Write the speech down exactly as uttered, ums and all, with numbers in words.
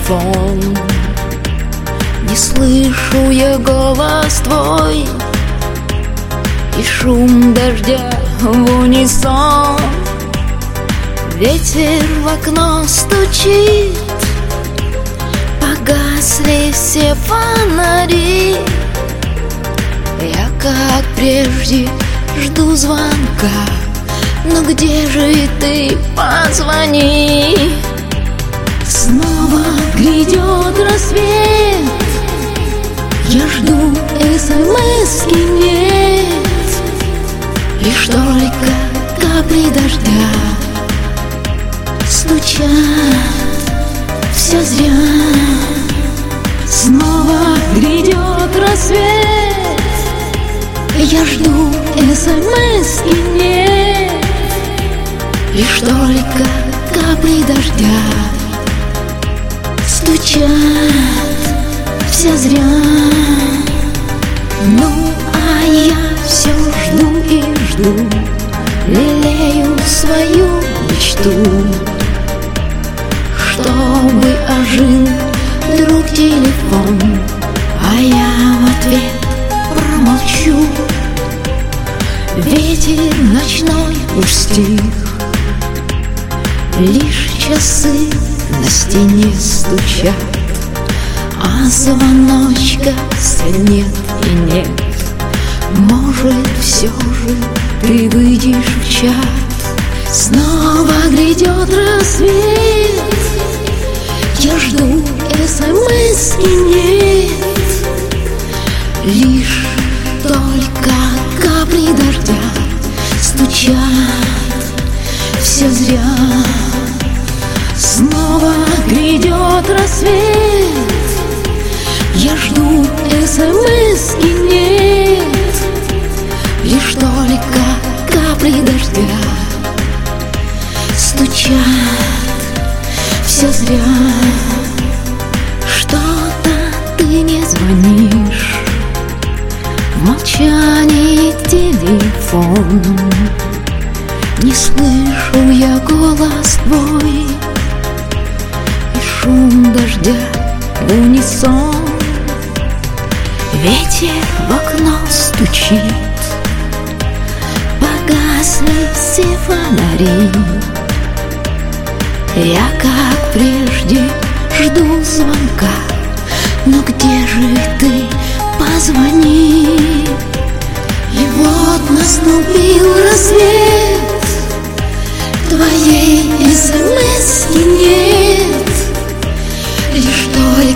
телефон. Не слышу я голос твой и шум дождя в унисон. Ветер в окно стучит, погасли все фонари. Я, как прежде, жду звонка, но где же ты, позвони. Снова грядет рассвет, я жду смс-ки нет. Лишь только капли дождя стучат, все зря. Снова грядет рассвет, я жду смс-ки нет. Лишь только капли дождя стучат, все зря. Ну, а я все жду и жду, лелею свою мечту, чтобы ожил вдруг телефон, а я в ответ промолчу. Ветер ночной уж стих, лишь часы на стене стучат, а звоночка все нет и нет. Может, все же ты выйдешь в чат. Снова грядет рассвет, я жду смс-ки нет. Лишь только капли дождя стучат, все зря. Снова грядет рассвет, я жду смс-ки нет. Лишь только капли дождя стучат, все зря. Что-то ты не звонишь, в молчании телефон. Не слышу я голос твой и шум дождя в унисон. Ветер в окно стучит, погасли все фонари. Я, как прежде, жду звонка, но где же ты, позвони. И вот наступил рассвет, твоей смс-ки нет. Лишь только